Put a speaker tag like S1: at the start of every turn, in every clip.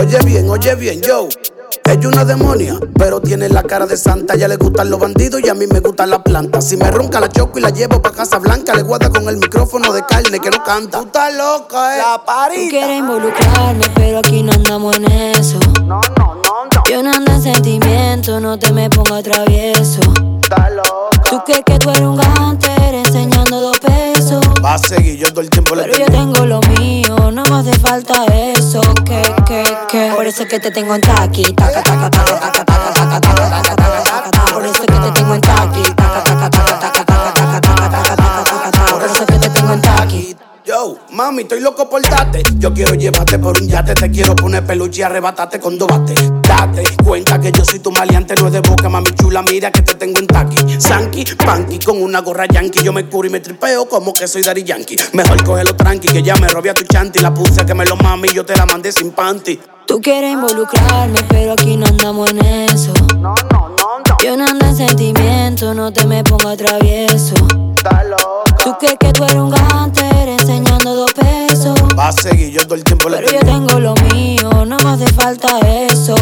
S1: Oye bien, yo. Ella es una demonia, pero tiene la cara de santa. A ella le gustan los bandidos y a mí me gustan las plantas. Si me ronca la choco y la llevo pa' Casa Blanca. Le guarda con el micrófono de carne que no canta. Tú estás loca, la parita.
S2: Tú quieres involucrarme, pero aquí no andamos en eso.
S1: No.
S2: Yo no ando en sentimiento, no te me pongas travieso.
S1: Estás loca.
S2: Tú crees que tú eres un gánster enseñando 2 pesos.
S1: Va a seguir, yo todo el tiempo le
S2: Pero yo tengo lo mío, no me hace falta eso. Que por eso es que te tengo en taqui. Taca, taca, taca, taca, taca, taca, taca, taca, taca, taca. Por eso es que te tengo en taqui. Taca, taca, taca, taca, taca, taca, taca, taca, taca, taca. Por eso es que te tengo en taqui.
S1: Yo, mami, estoy loco por darte. Yo quiero llevarte por un yate. Te quiero poner peluche y arrebatarte con 2 bates. Date cuenta que yo soy tu maleante. No es de boca, mami chula, mira que te tengo en taqui. Sanky, panky, con una gorra yankee. Yo me curo y me tripeo como que soy Daddy Yankee. Mejor cógelo tranqui, que ya me robé a tu chanti. La puse que me lo mami, yo te la mandé sin panty.
S2: Tú quieres involucrarme, pero aquí no andamos en eso.
S1: No.
S2: Yo no ando en sentimiento, no te me pongas travieso.
S1: Estás loca.
S2: Tú crees que tú eres un gánster enseñando 2 pesos.
S1: Va a seguir, yo todo el tiempo le
S2: Pero yo tengo lo mío, no me hace falta eso.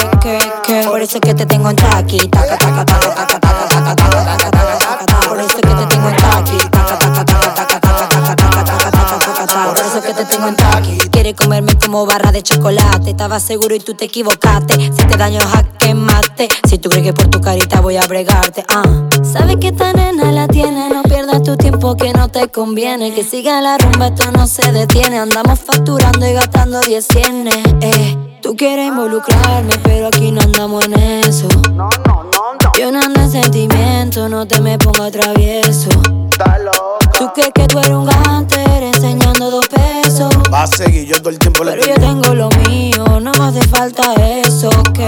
S2: Que por eso es que te tengo en taqui. Taca, taca, taca, taca, taca, taca, taca, taca, taca, taca. Por eso es que te tengo en taqui. Taca, taca, taca, taca, taca, taca, taca, taca, taca, taca. Por eso es que te tengo en taqui. Quieres comerme como barra de chocolate. Estaba seguro y tú te equivocaste. Si te daño, jaque mate. Si tú crees que por tu carita voy a bregarte, Sabes que esta nena la tiene. No pierdas tu tiempo que no te conviene. Que siga la rumba, esto no se detiene. Andamos facturando y gastando 10 cienes. Tú quieres involucrarme, pero aquí no andamos en eso.
S1: No.
S2: Yo no ando en sentimiento, no te me pongas travieso.
S1: Estás loca.
S2: Tú crees que tú eres un gánster enseñando 2 pesos.
S1: Va a seguir, yo todo el tiempo le
S2: Pero yo tengo lo mío, no me hace falta eso.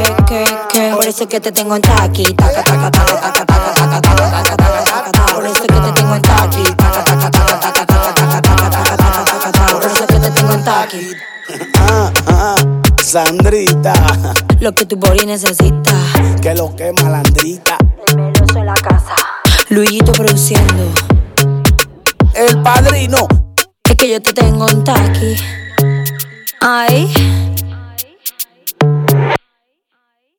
S2: Que por eso es que te tengo en taqui. Taca, taca, taca, taca, taca, taca, taca, taca, taca, taca. Por eso es que te tengo en taqui. Taca, taca, taca, taca, taca, taca, taca, taca, taca, taca. Por eso es que te tengo en taqui.
S1: Sandrita,
S2: Lo que tu body necesita.
S1: que lo que malandrita.
S2: El meloso en la casa. Luisito produciendo.
S1: El padrino.
S2: Es que yo te tengo en taqui. Ay.